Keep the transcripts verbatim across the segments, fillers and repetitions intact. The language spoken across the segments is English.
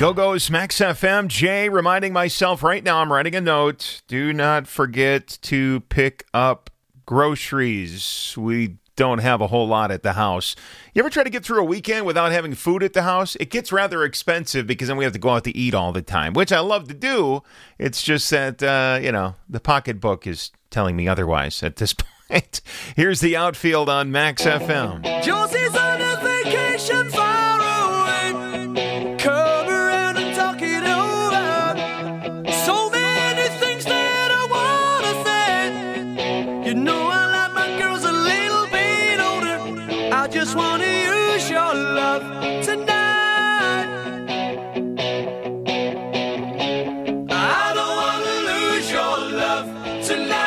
Go-Go's Max F M. Jay, reminding myself right now, I'm writing a note. Do not forget to pick up groceries. We don't have a whole lot at the house. You ever try to get through a weekend without having food at the house? It gets rather expensive because then we have to go out to eat all the time, which I love to do. It's just that, uh, you know, the pocketbook is telling me otherwise at this point. Here's the outfield on Max F M. Josie's on a vacation far away. Come around and talk it over. So many things that I want to say. You know I like my girls a little bit older. I just want to use your love tonight. I don't want to lose your love tonight.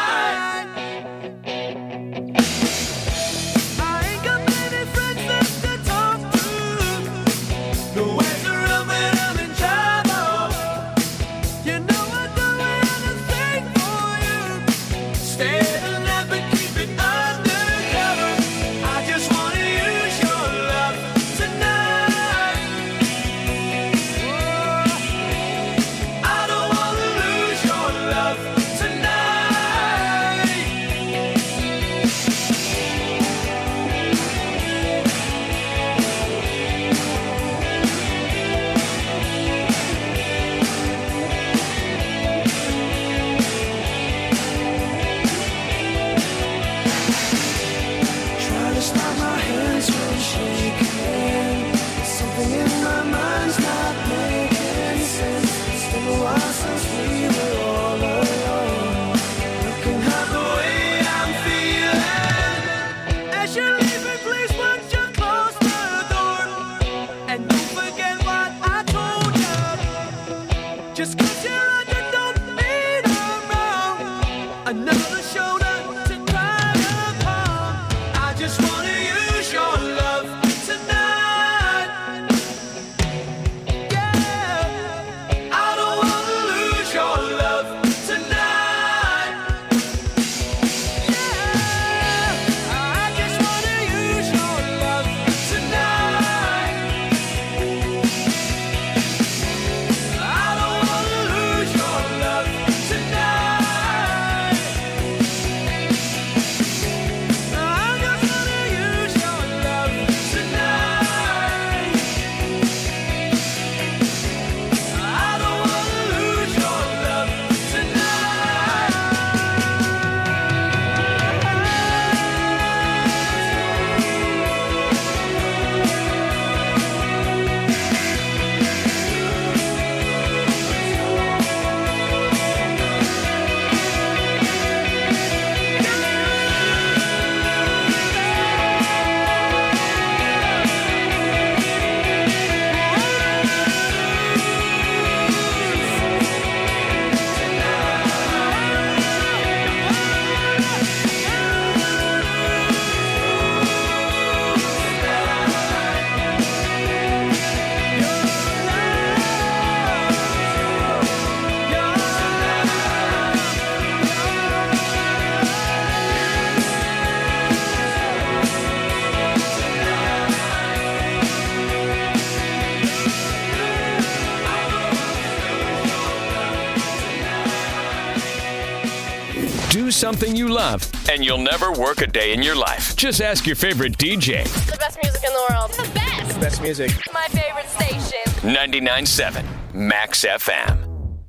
Something you love, and you'll never work a day in your life. Just ask your favorite D J. The best music in the world. The best. The best music. My favorite station. ninety-nine point seven Max F M.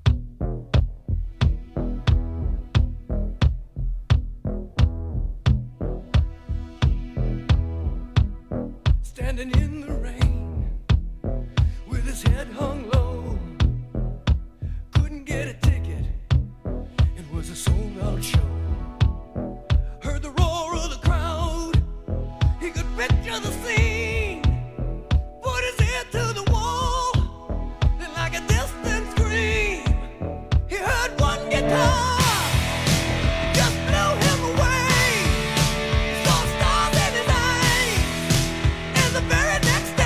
Standing in the rain with his head hung low. Couldn't get a ticket. It was a sold out show. Heard the roar of the crowd. He could picture the scene. Put his ear to the wall. And like a distant scream, he heard one guitar. Just blew him away. Saw stars in his eyes. And the very next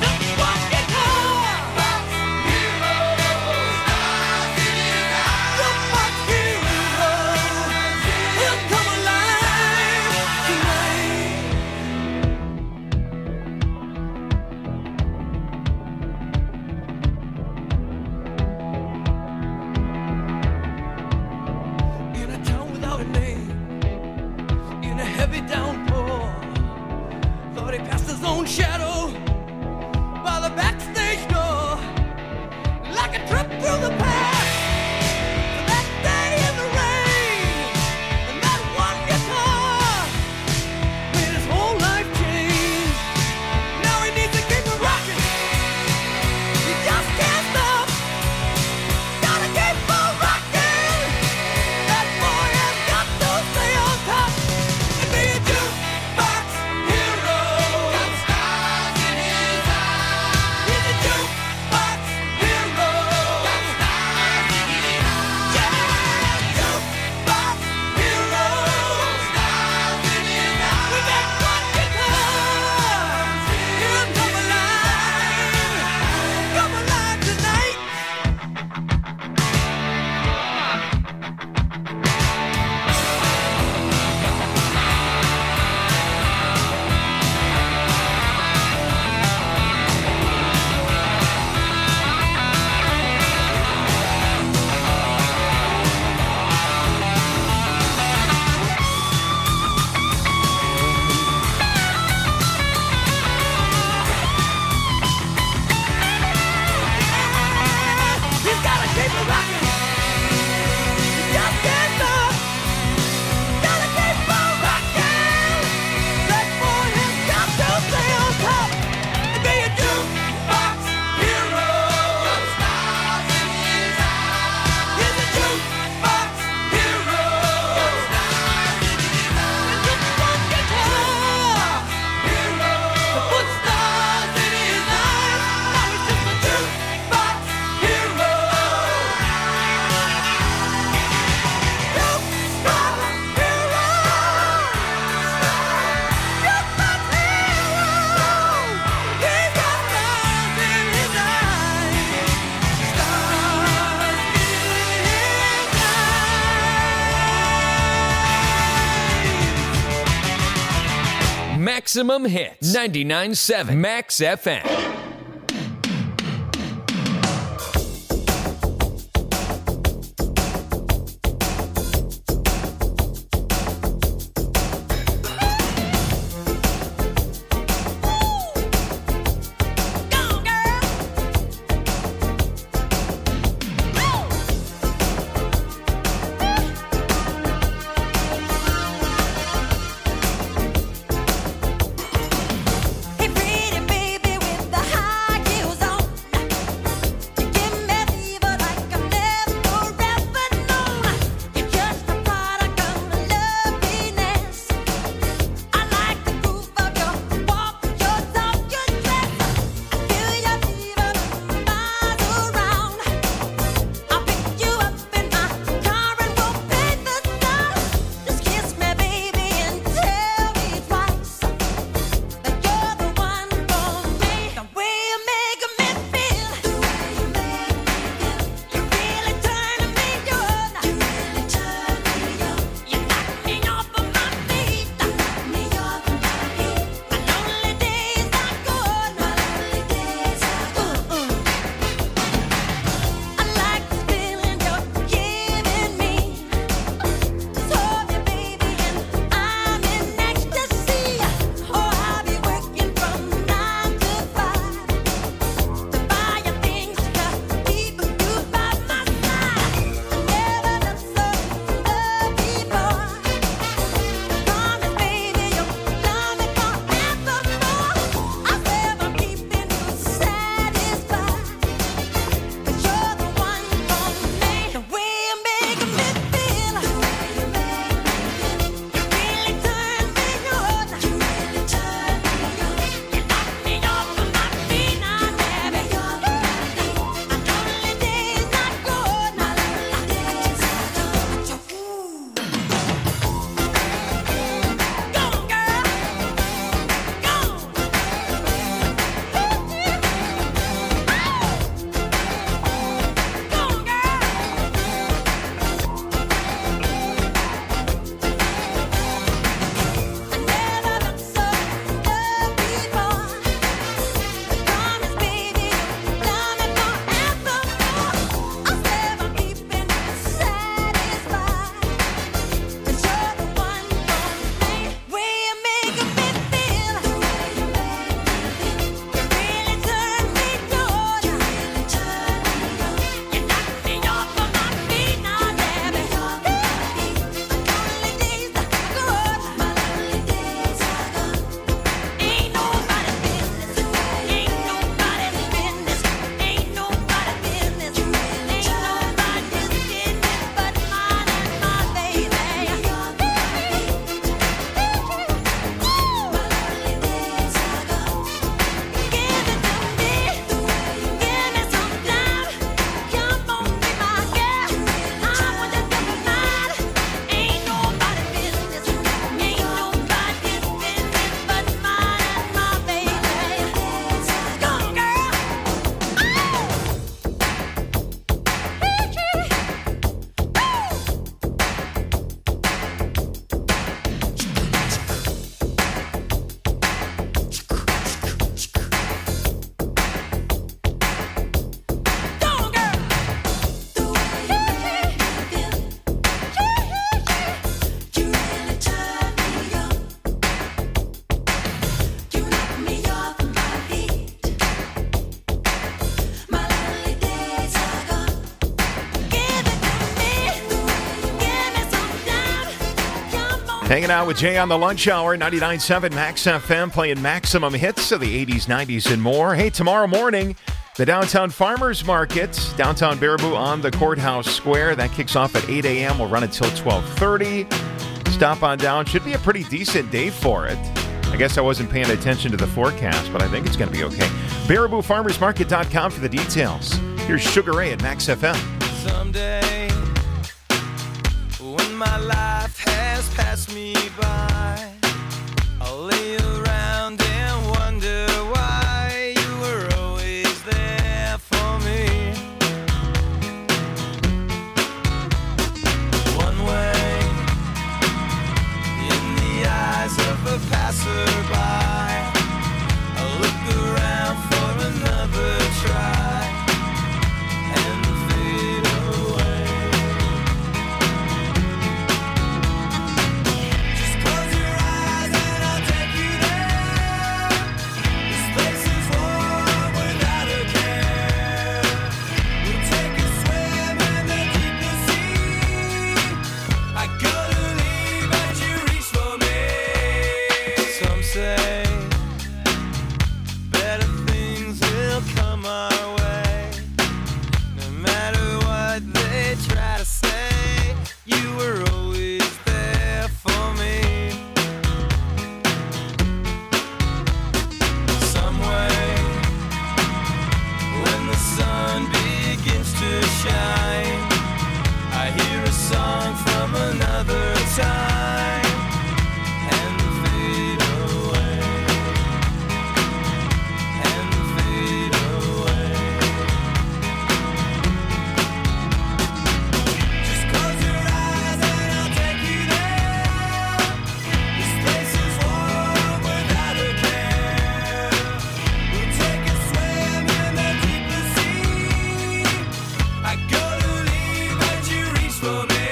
Maximum Hits, ninety-nine point seven Max F M. Hey, pretty baby with the Hanging out with Jay on the lunch hour, ninety-nine point seven Max F M, playing maximum hits of the eighties, nineties, and more. Hey, tomorrow morning, the Downtown Farmers Market, downtown Baraboo on the Courthouse Square. That kicks off at eight a.m. We'll run until twelve thirty. Stop on down. Should be a pretty decent day for it. I guess I wasn't paying attention to the forecast, but I think it's going to be okay. Baraboo Farmers Market dot com for the details. Here's Sugar Ray at Max F M. Someday, when my life has passed me by, I'll lay around and wonder why you were always there for me. One way, in the eyes of a passerby, I'll look around for another try and fade away. Just close your eyes and I'll take you there. This place is warm without a care. We'll take a swim in the deepest sea. I gotta leave but you reach for me. Some say better things will come our way. No matter what they try to say, you were always there for me. Some way, when the sun begins to shine, I hear a song from another time and fade away, and fade away. Just close your eyes and I'll take you there. This place is warm without a care. We'll take a swim in the deepest sea. I gotta leave but you reach for me.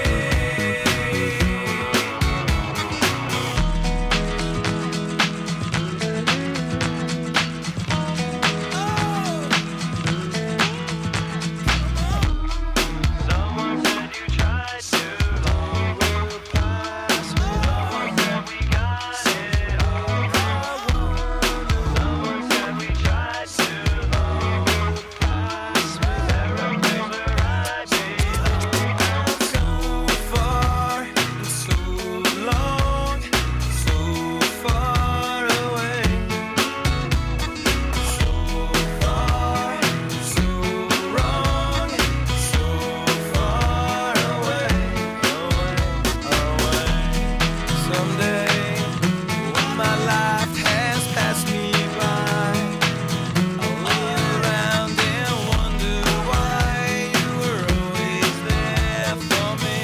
Someone said you tried to overpass me. Someone said we got it all wrong. Someone said we tried to overpass me. Everything's the right way. So far and so long, so far away. So far, so wrong, so far away, away, away. Someday, when my life has passed me by, I'll lay around and wonder why you were always there for me.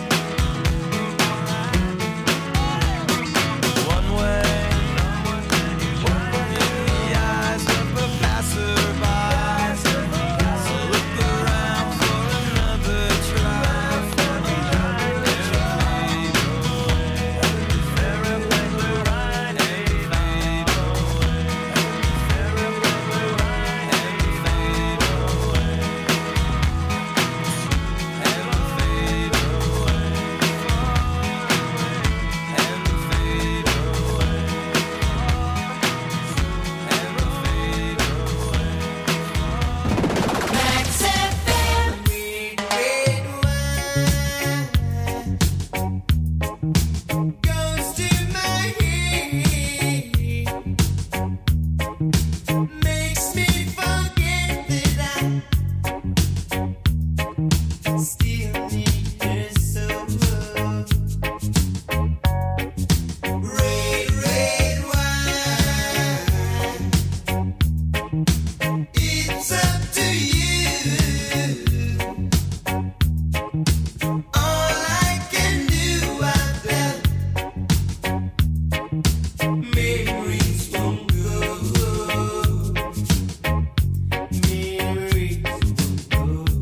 One way, in the eyes of a passerby, so look around for another try. And fade away, everything's the right way. Fade away, everything's the right way. Fade away, and fade away, and fade away, and fade away. Max F M. Goes to my head, makes me forget that I still need her so. Red, red wine, it's up to you. All I can do, I felt memories won't go. Memories won't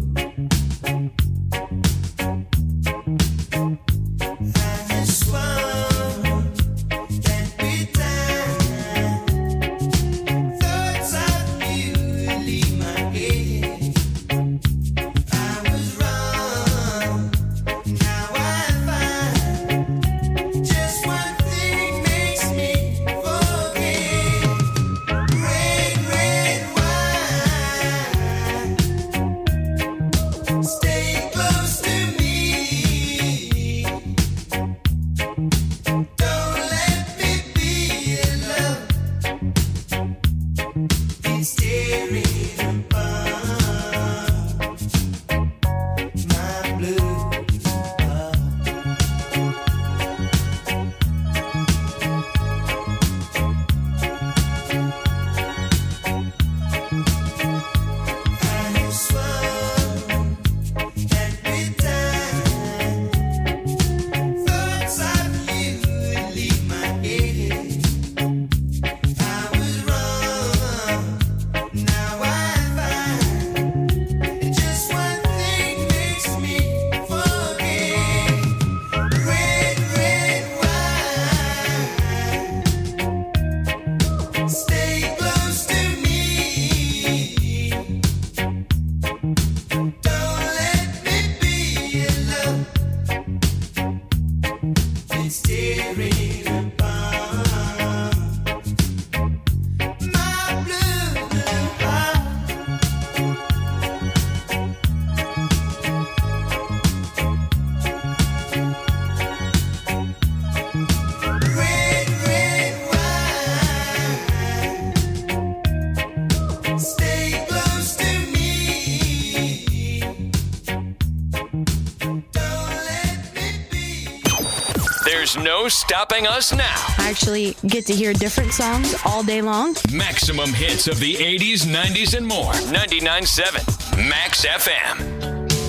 go. I just want that good time. Thoughts of you leave my head. There's no stopping us now. I actually get to hear different songs all day long. Maximum hits of the eighties, nineties, and more. ninety-nine point seven Max F M.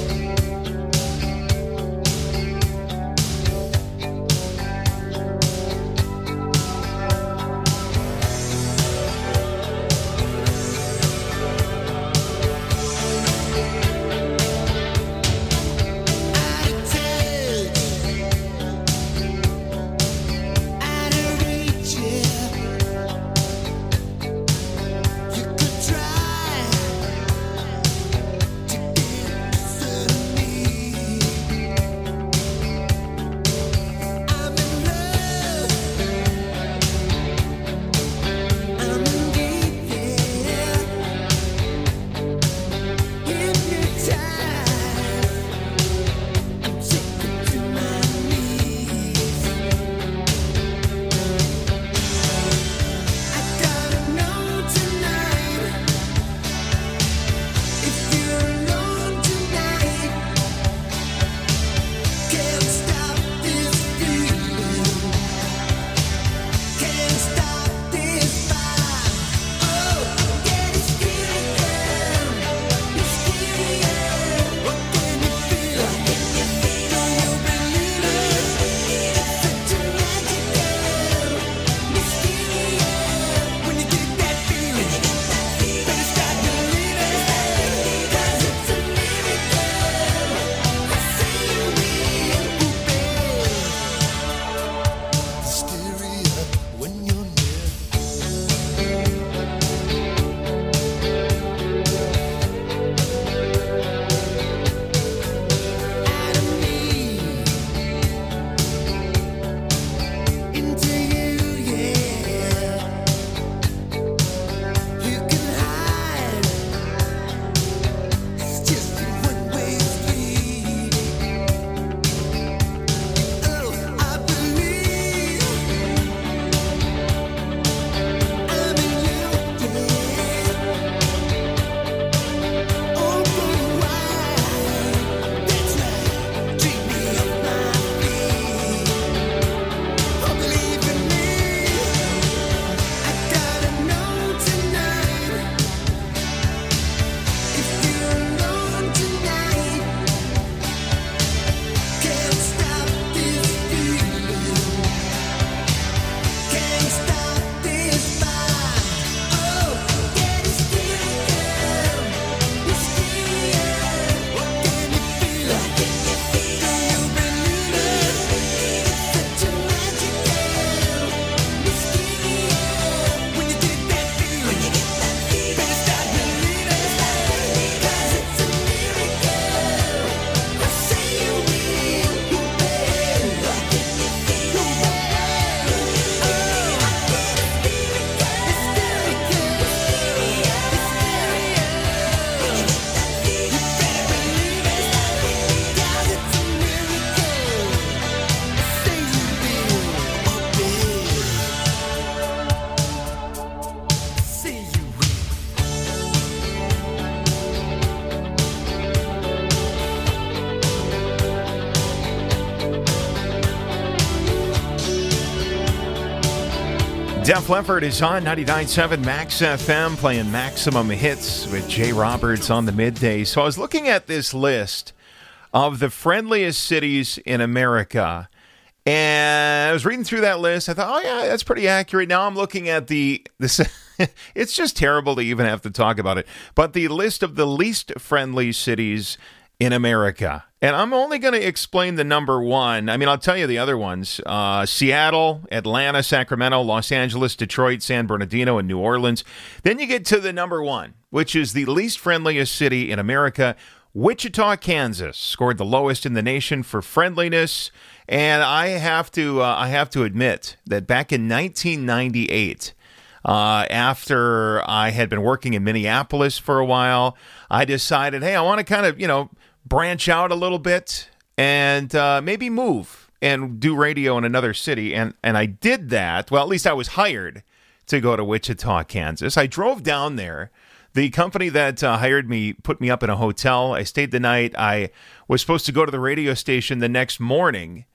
Def Leppard is on ninety-nine point seven Max F M, playing Maximum Hits with Jay Roberts on the midday. So I was looking at this list of the friendliest cities in America, and I was reading through that list. I thought, oh yeah, that's pretty accurate. Now I'm looking at the this. It's just terrible to even have to talk about it, but the list of the least friendly cities in America. And I'm only going to explain the number one. I mean, I'll tell you the other ones. Uh, Seattle, Atlanta, Sacramento, Los Angeles, Detroit, San Bernardino, and New Orleans. Then you get to the number one, which is the least friendliest city in America. Wichita, Kansas, scored the lowest in the nation for friendliness. And I have to, uh, I have to admit that back in nineteen ninety-eight, Uh, after I had been working in Minneapolis for a while, I decided, hey, I want to kind of, you know, branch out a little bit and uh, maybe move and do radio in another city. And, and I did that. Well, at least I was hired to go to Wichita, Kansas. I drove down there. The company that uh, hired me put me up in a hotel. I stayed the night. I was supposed to go to the radio station the next morning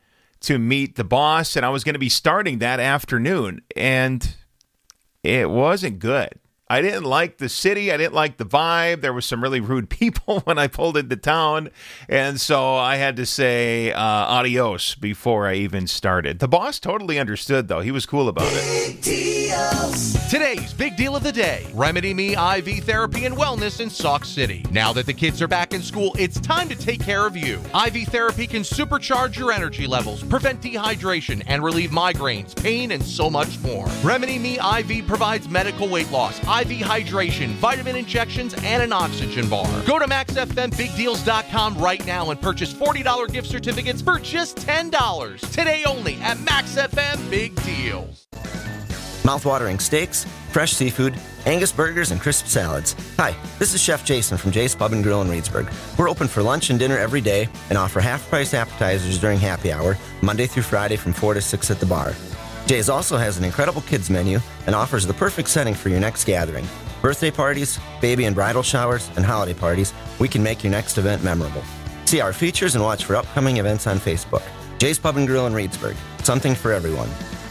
to meet the boss, and I was going to be starting that afternoon, and it wasn't good. I didn't like the city. I didn't like the vibe. There was some really rude people when I pulled into town, and so I had to say uh, adios before I even started. The boss totally understood, though. He was cool about it. Today's big deal of the day, Remedy Me I V Therapy and Wellness in Sauk City. Now that the kids are back in school, it's time to take care of you. I V therapy can supercharge your energy levels, prevent dehydration, and relieve migraines, pain, and so much more. Remedy Me I V provides medical weight loss, I V hydration, vitamin injections, and an oxygen bar. Go to max f m big deals dot com right now and purchase forty dollars gift certificates for just ten dollars. Today only at Max F M Big Deals. Mouth-watering steaks, fresh seafood, Angus burgers, and crisp salads. Hi, this is Chef Jason from Jay's Pub and Grill in Reedsburg. We're open for lunch and dinner every day and offer half-price appetizers during happy hour, Monday through Friday from four to six at the bar. Jay's also has an incredible kids menu and offers the perfect setting for your next gathering. Birthday parties, baby and bridal showers, and holiday parties, we can make your next event memorable. See our features and watch for upcoming events on Facebook. Jay's Pub and Grill in Reedsburg. Something for everyone.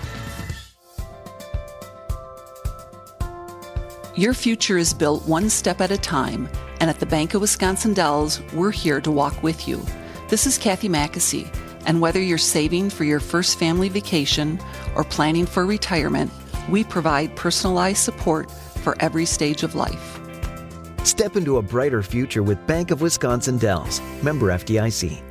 Your future is built one step at a time, and at the Bank of Wisconsin Dells, we're here to walk with you. This is Kathy Mackesy, and whether you're saving for your first family vacation or planning for retirement, we provide personalized support for every stage of life. Step into a brighter future with Bank of Wisconsin Dells. Member F D I C.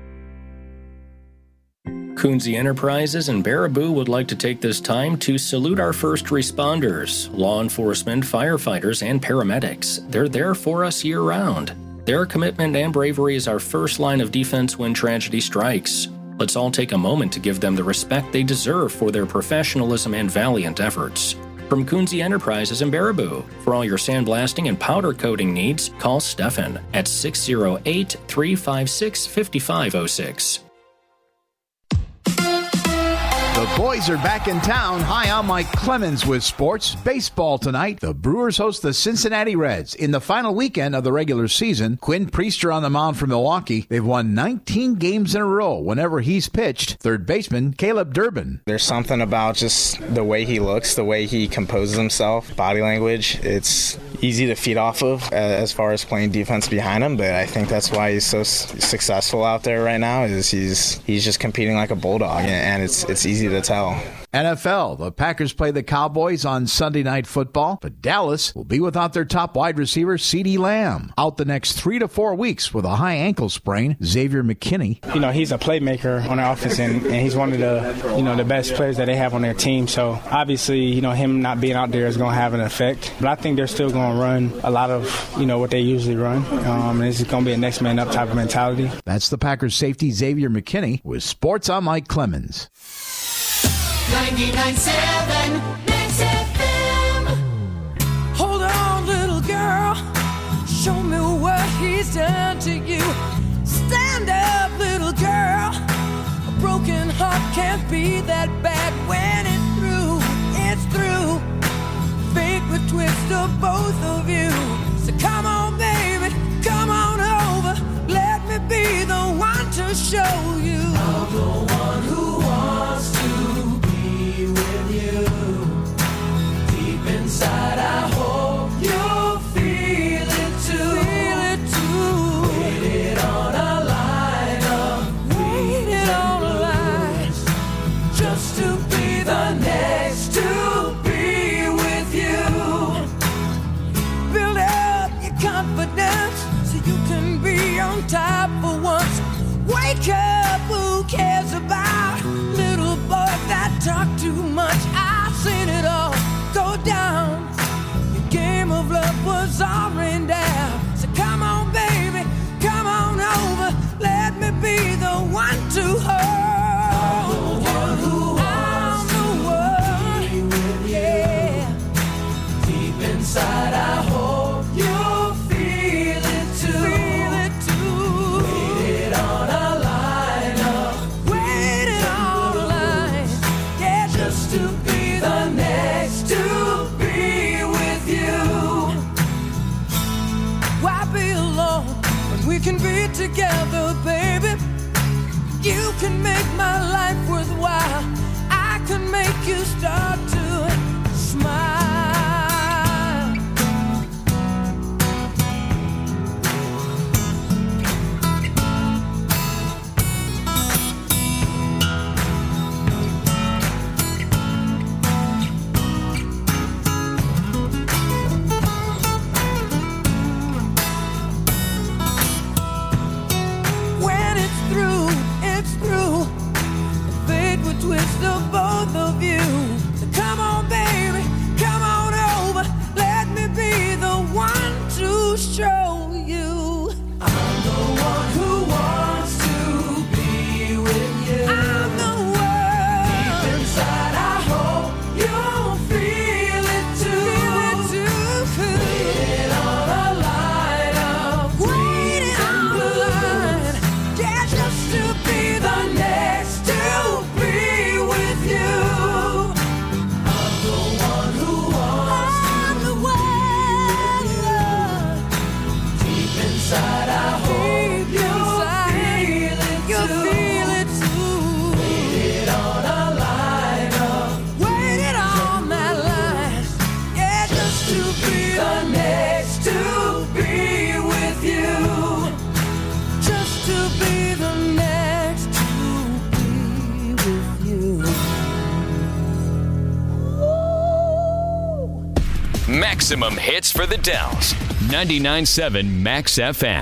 Coonsey Enterprises and Baraboo would like to take this time to salute our first responders, law enforcement, firefighters, and paramedics. They're there for us year-round. Their commitment and bravery is our first line of defense when tragedy strikes. Let's all take a moment to give them the respect they deserve for their professionalism and valiant efforts. From Coonsey Enterprises and Baraboo, for all your sandblasting and powder coating needs, call Stefan at six oh eight, three five six, five five oh six. The boys are back in town. Hi, I'm Mike Clemens with sports. Baseball tonight. The Brewers host the Cincinnati Reds. In the final weekend of the regular season, Quinn Priester on the mound for Milwaukee. They've won nineteen games in a row whenever he's pitched. Third baseman, Caleb Durbin. There's something about just the way he looks, the way he composes himself, body language. It's easy to feed off of as far as playing defense behind him, but I think that's why he's so successful out there right now is he's he's just competing like a bulldog, and it's it's easy to tell. N F L, the Packers play the Cowboys on Sunday Night Football, but Dallas will be without their top wide receiver, CeeDee Lamb, out the next three to four weeks with a high ankle sprain. Xavier McKinney. You know, he's a playmaker on their offense, and, and he's one of the, you know, the best players that they have on their team. So obviously, you know, him not being out there is going to have an effect. But I think they're still going to run a lot of, you know, what they usually run. Um, and this is going to be a next man up type of mentality. That's the Packers safety, Xavier McKinney. With sports, I'm Mike Clemens. ninety-nine point seven Max F M. Hold on, little girl. Show me what he's done to you. Stand up, little girl. A broken heart can't be that bad when it's through. It's through. Fate would twist of both of you. So come on, baby. Come on over. Let me be the one to show you. I'm the one who wants to with you. Deep inside, I hope you feel it too. Feel it too. Waited on a line of waited on a line just to be the next to be with you. Build up your confidence so you can be on top for once. Wake up, who cares about little boy that talk too much? I've seen it all go down. Your game of love was all rained down. So come on, baby, come on over. Let me be the one to hold. I'm the one who wants to be with you. Deep inside, I hope you feel it too. Feel it too. Waited on a to be the next to be with you. Why be alone when we can be together, baby? You can make my life worthwhile. I can make you start to smile. When it's through, it's through. Fate would twist the both of you. So come on, baby, come on over. Let me be the one to show you. I'm the one who wants to be with you. I'm the one. Deep inside, I hope you'll feel it too. Feel it too. Waiting on a line of waiting on the line. Yeah, just to be the next to be with you. I'm the one who wants I'm the one. Deep inside, I hope you'll feel it too. You'll feel it too. Waited on a line of waited on that line. Yeah, just to be the next to be with you. Just to be the next to be with you. Maximum hits for the Dells. ninety-nine point seven Max F M.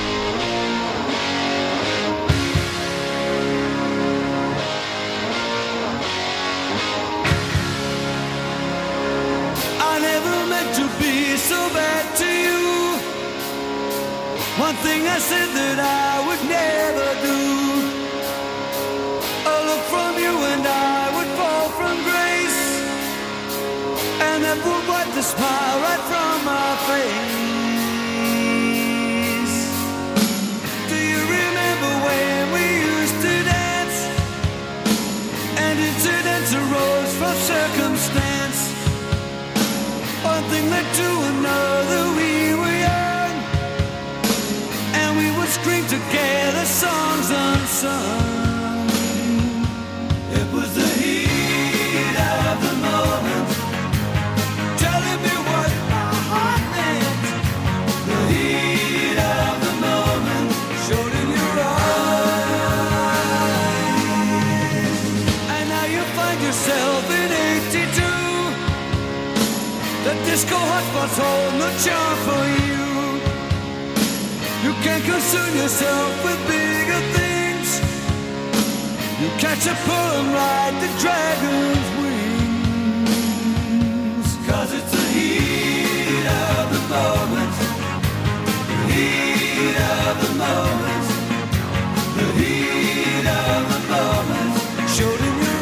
I never meant to be so bad to you. One thing I said that I would never do. A look from you and I would fall from grace, and that would wipe the smile right from my face. Do you remember when we used to dance? And incidents arose from circumstance. One thing led to another, we were young, and we would scream together songs unsung. It was the heat of the moment, telling me what my heart meant. The heat of the moment showed in your eyes. And now you find yourself in eighty-two. The disco hotspots hold no charm for you. You can't concern yourself with bigger things. You catch a pull and ride the dragon's wings. Cause it's the heat of the moment. The heat of the moment. The heat of the moment showed in your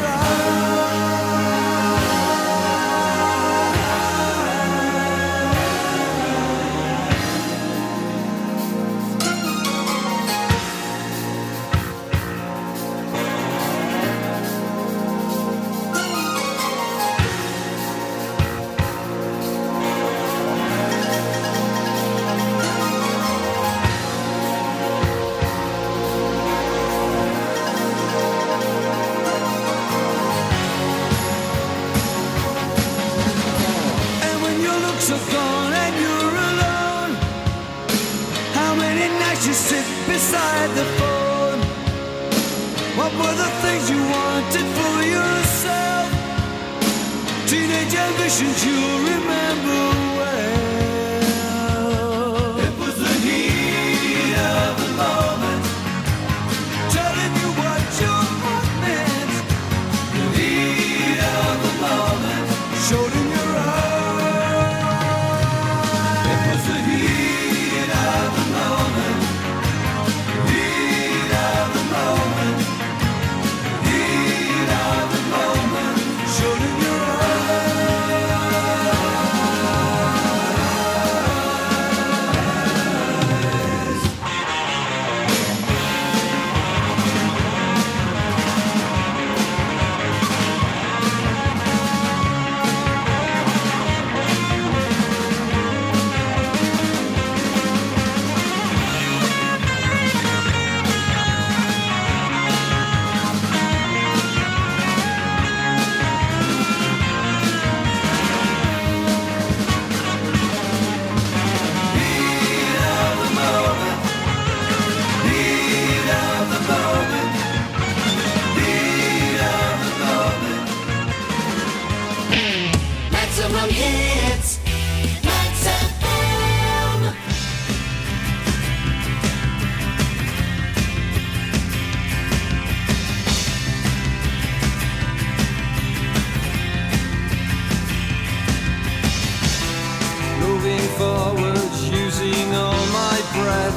are gone and you're alone. How many nights you sit beside the phone? What were the things you wanted for yourself? Teenage ambitions you remember well. It was the heat of the moment, telling you what your heart meant. The heat of the moment showed in your eyes. Showed in your eyes. breath.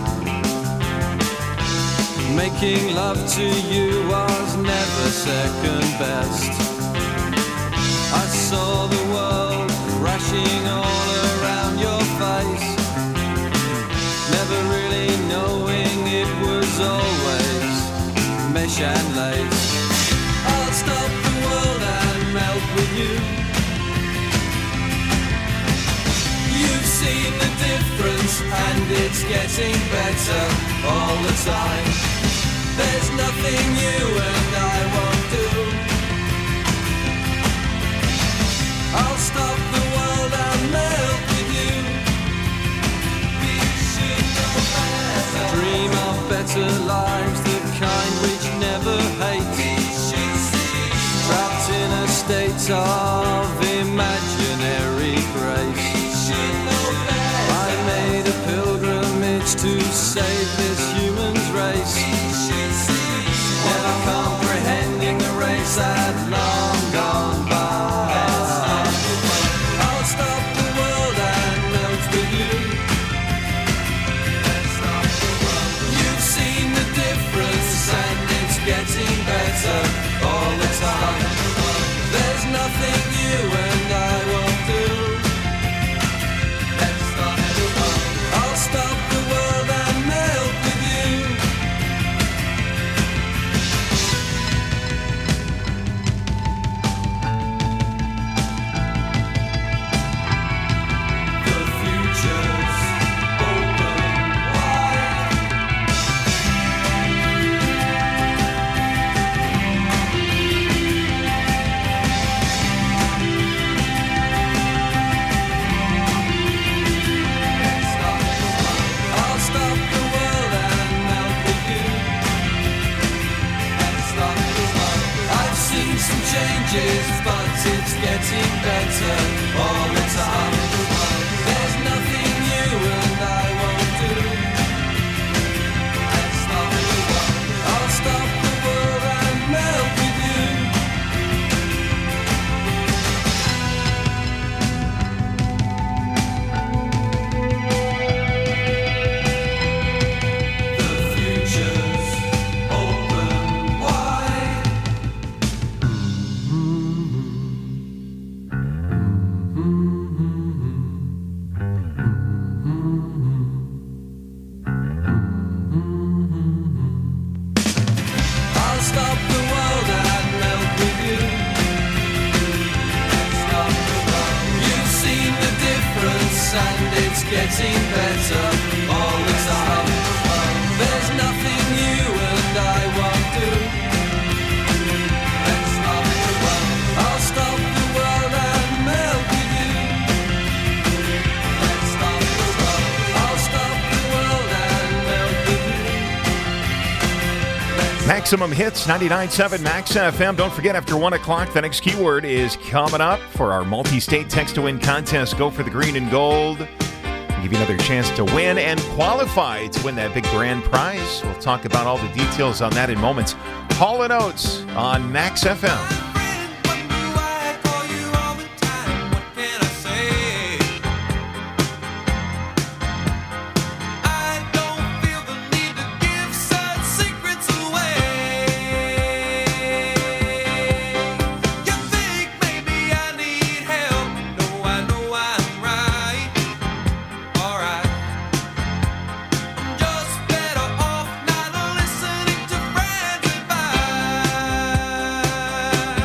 Making love to you was never second best. I saw the world crashing all around your face, never really knowing it was always mesh and lace. I'll stop the world and melt with you. You've seen the difference and it's getting better all the time. There's nothing you and I won't do. I'll stop the world and melt with you. We should know better. Dream of better lives, the kind which never hate. Trapped in a state of imaginary grace. I made a pilgrimage to save this human's race. Never comprehending the race had long gone by. I'll stop the world and melt with you. You've seen the difference and it's getting better all the time. There's nothing you and I won't do. I'll stop the world and melt with you. The future's open wide. I'll stop the world and melt with you. I've seen some changes, but it's getting better all the time. There's nothing you and I won't do. I'll stop the world and melt with you. The future's open wide. I'll stop the world and melt with you. You've seen the difference and it's getting better all the time. There's nothing you and I won't do. I'll stop the world and melt with you. I'll stop the world and melt with you. Maximum Hits, ninety-nine point seven Max F M. Don't forget, after one o'clock, the next keyword is coming up for our multi-state text-to-win contest. Go for the green and gold. Give you another chance to win and qualify to win that big grand prize. We'll talk about all the details on that in moments. Hall and Oates on Max F M. Just better off not listening to friends advice.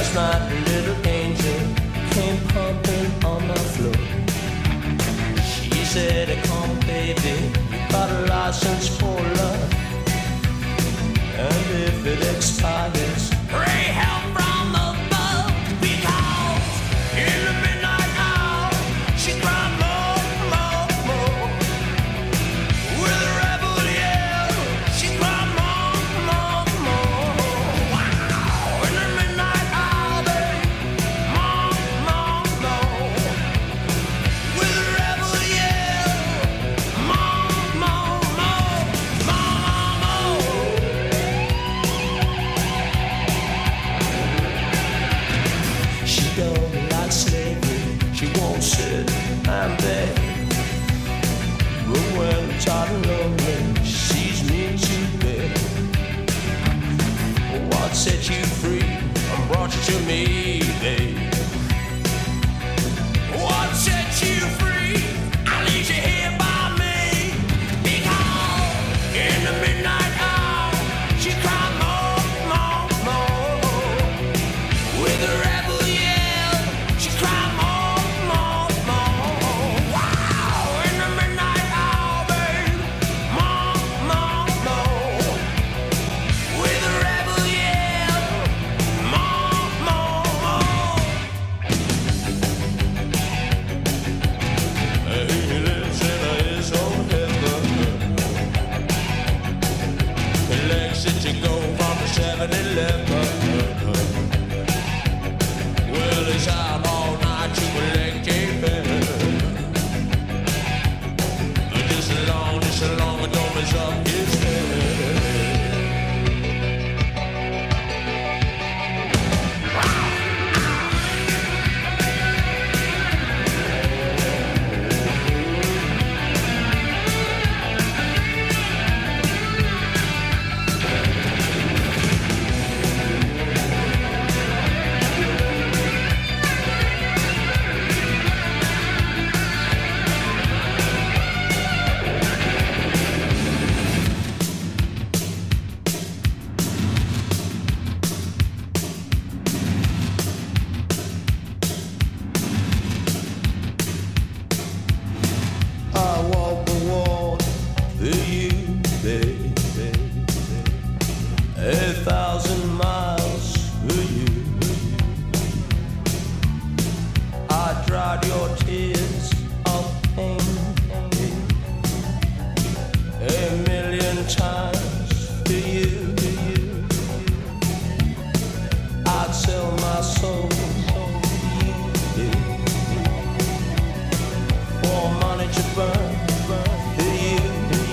Last night a little angel came pumping on the floor. She said, come baby, you got a license for love. And if it expires, pray help from above. Because in the midnight hour, she cried more, more, more. With a rebel yell, she cried more, more, more. Wow. In the midnight hour, babe, more, more, more. With a rebel yell, more, more, more, more, more. She don't like slavery, she won't sit and beg. But when tired and lonely, she sees me to bed. What set you free and brought you to me, babe? What set you free? I leave you here by me. Because in the midnight hour, she cried more, more, more. With a rebel yell, she cried more, more, more. Wow, in the midnight hour, babe, more, more, more. With a rebel yell, more, more, more. He lives in his own heaven. He likes it to go from the seven eleven. Well, he's out all night to collect a bill. Just as long, just as long as don't mess up his head. I walk the wall for you, baby. A thousand miles for you. I dried your tears of pain a million times for you. I'd sell my soul for money to burn for you.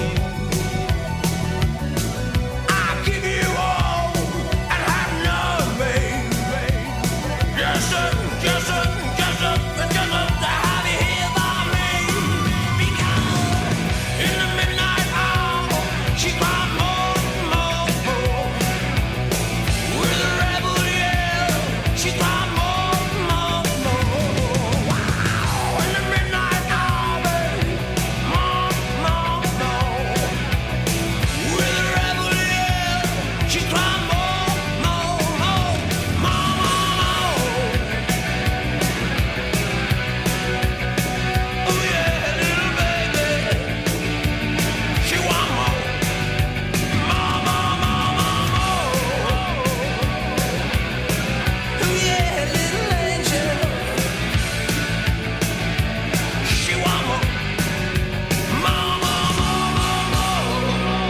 I give you all and have none, babe. Just a, just a, just a, just a, to have you here by me. Because in the midnight hour, she cried more, more, more. With a rebel yell, she cried more, more, more. Wow, in the midnight hour, babe, more, more, more. With a rebel yell, she cried more, more, more, more, more. Oh yeah, little baby, she want more, more, more, more, more, more. Oh yeah, little angel, she want more, more, more,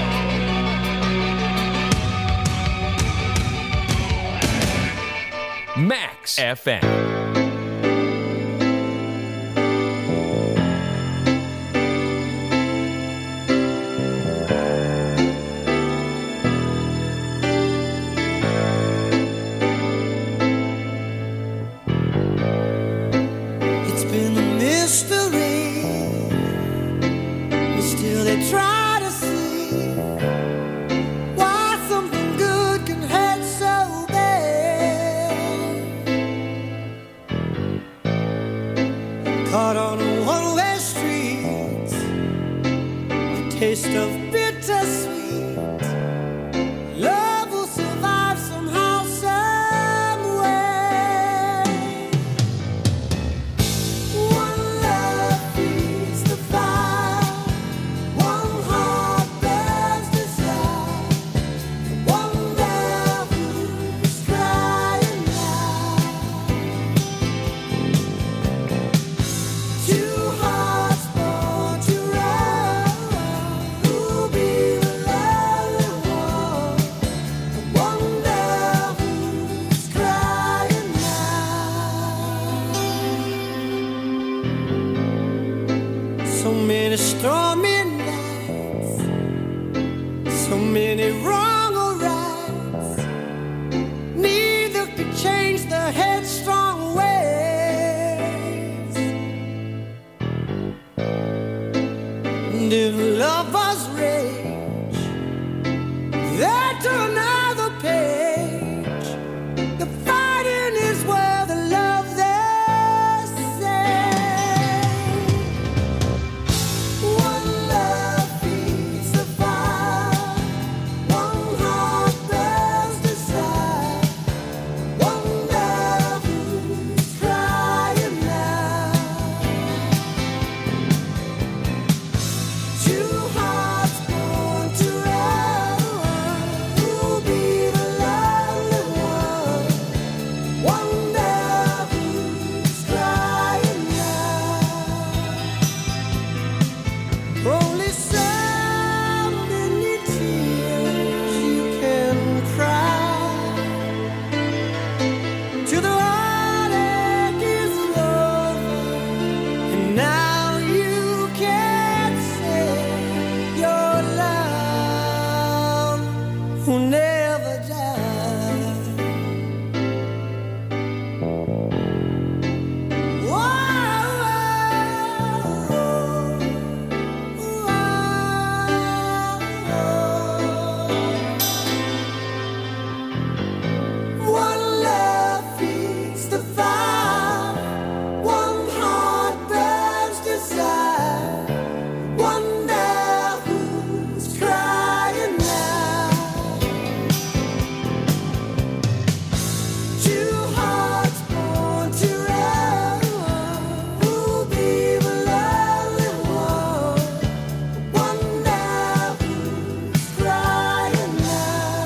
more, more, more. Max F M. It's been a mystery, but still they try to see why something good can hurt so bad. Caught on a one-way street, the taste of bittersweet. Love will survive somehow, somewhere. stormy nights, so many wrong or rights, neither could change the headstrong ways. And if lovers rage, they turn another page. The fighting is where the love they say. One love feeds the fire, one heart bears desire, one love who's crying now. Two hearts born together, who'll be the lonely one? One love who's crying now. Only so many tears you can cry till the heartache is over, and now you can say your love will never die. One love feeds the fire, one heart burns desire, one love who's crying now. Two hearts born together, who'll be the lonely one? One love who's crying now.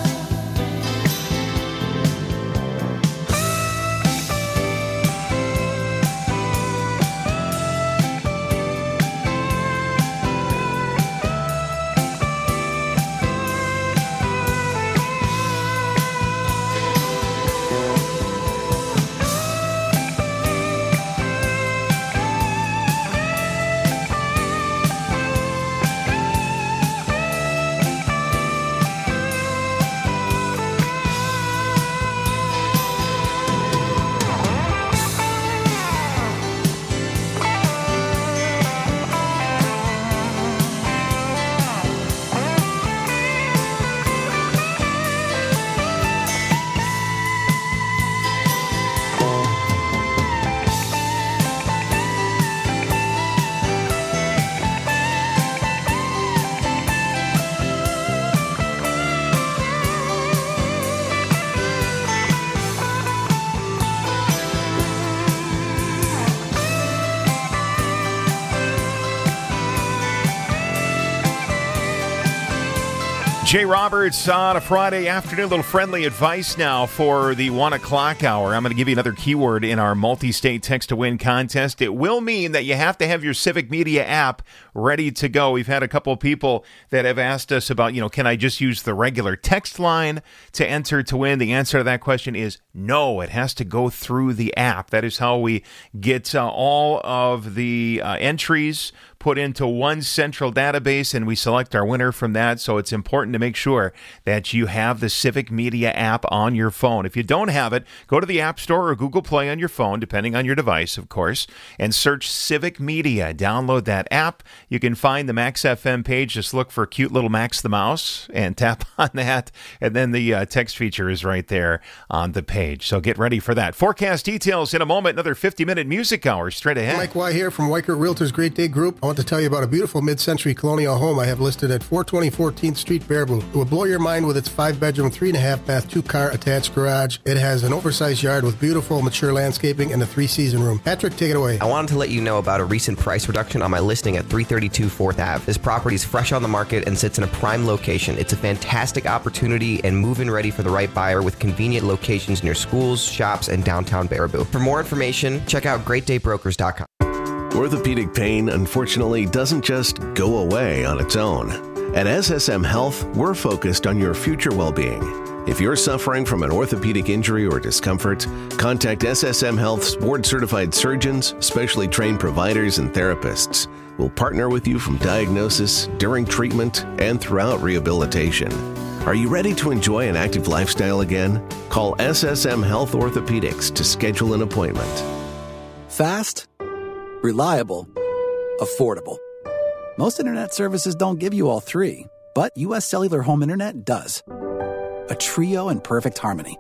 Jay Roberts on a Friday afternoon. A little friendly advice now for the one o'clock hour. I'm going to give you another keyword in our multi-state text-to-win contest. It will mean that you have to have your Civic Media app ready to go. We've had a couple of people that have asked us about, you know, can I just use the regular text line to enter to win? The answer to that question is no. It has to go through the app. That is how we get uh, all of the uh, entries put into one central database, and we select our winner from that. So it's important to make sure that you have the Civic Media app on your phone. If you don't have it, go to the App Store or Google Play on your phone, depending on your device, of course, and search Civic Media. Download that app. You can find the Max F M page. Just look for cute little Max the Mouse and tap on that, and then the uh, text feature is right there on the page. So get ready for that. Forecast details in a moment. Another fifty-minute music hour straight ahead. Mike White here from Weichert Realtors Great Day Group. I want to tell you about a beautiful mid-century colonial home I have listed at four twenty fourteenth Street, Baraboo. It will blow your mind with its five-bedroom, three-and-a-half bath, two-car attached garage. It has an oversized yard with beautiful, mature landscaping and a three-season room. Patrick, take it away. I wanted to let you know about a recent price reduction on my listing at three thirty-two fourth Avenue. This property is fresh on the market and sits in a prime location. It's a fantastic opportunity and move-in ready for the right buyer with convenient locations near schools, shops, and downtown Baraboo. For more information, check out great day brokers dot com. Orthopedic pain, unfortunately, doesn't just go away on its own. At S S M Health, we're focused on your future well-being. If you're suffering from an orthopedic injury or discomfort, contact S S M Health's board-certified surgeons, specially trained providers, and therapists. We'll partner with you from diagnosis, during treatment, and throughout rehabilitation. Are you ready to enjoy an active lifestyle again? Call S S M Health Orthopedics to schedule an appointment. Fast, reliable, affordable. Most internet services don't give you all three, but U S Cellular Home Internet does. A trio in perfect harmony.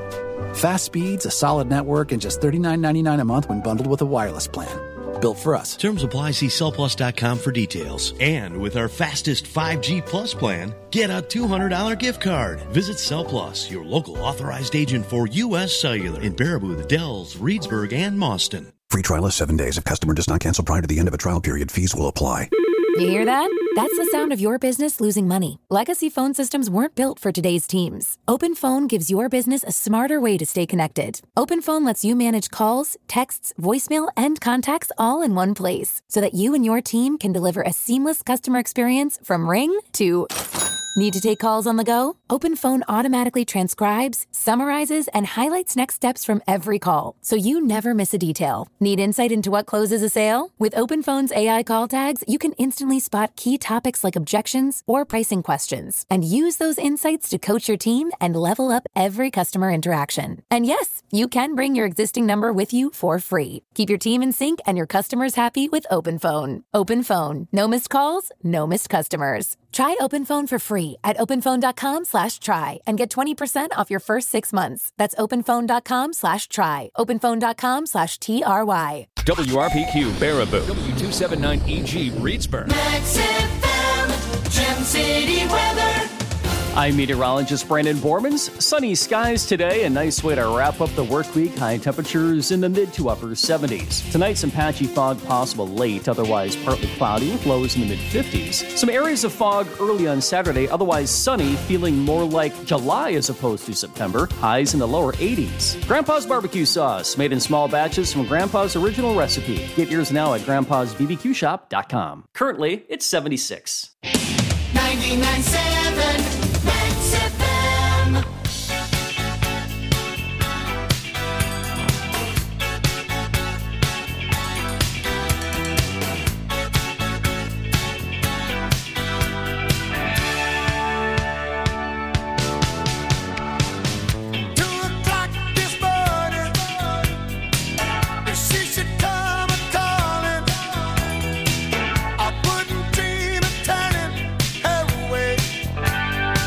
Fast speeds, a solid network, and just thirty-nine ninety-nine a month when bundled with a wireless plan. Built for us. Terms apply. See cell plus dot com for details. And with our fastest five G Plus plan, get a two hundred dollars gift card. Visit CellPlus, your local authorized agent for U S Cellular in Baraboo, the Dells, Reedsburg, and Mauston. Free trial is seven days. If customer does not cancel prior to the end of a trial period, fees will apply. You hear that? That's the sound of your business losing money. Legacy phone systems weren't built for today's teams. OpenPhone gives your business a smarter way to stay connected. OpenPhone lets you manage calls, texts, voicemail, and contacts all in one place so that you and your team can deliver a seamless customer experience from ring to... Need to take calls on the go? OpenPhone automatically transcribes, summarizes, and highlights next steps from every call, so you never miss a detail. Need insight into what closes a sale? With OpenPhone's A I call tags, you can instantly spot key topics like objections or pricing questions, and use those insights to coach your team and level up every customer interaction. And yes, you can bring your existing number with you for free. Keep your team in sync and your customers happy with OpenPhone. OpenPhone. No missed calls, no missed customers. Try OpenPhone for free at openphone.com slash try and get twenty percent off your first six months. That's openphone.com slash try. Openphone.com slash T R Y. W R P Q Baraboo. W two seventy-nine E G Reedsburg. Max F M, Gem City weather. I'm meteorologist Brandon Bormans. Sunny skies today, a nice way to wrap up the work week. High temperatures in the mid to upper seventies. Tonight, some patchy fog possible late, otherwise partly cloudy with lows in the mid fifties. Some areas of fog early on Saturday, otherwise sunny, feeling more like July as opposed to September. Highs in the lower eighties. Grandpa's barbecue sauce, made in small batches from Grandpa's original recipe. Get yours now at grandpas b b q shop dot com. Currently, it's seventy-six. ninety-nine point seven Max F M. I wouldn't dream of turning her away.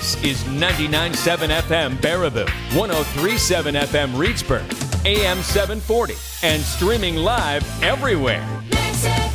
This is ninety-nine point seven F M Baraboo, one oh three point seven F M Reedsburg, A M seven forty, and streaming live everywhere. Max F M.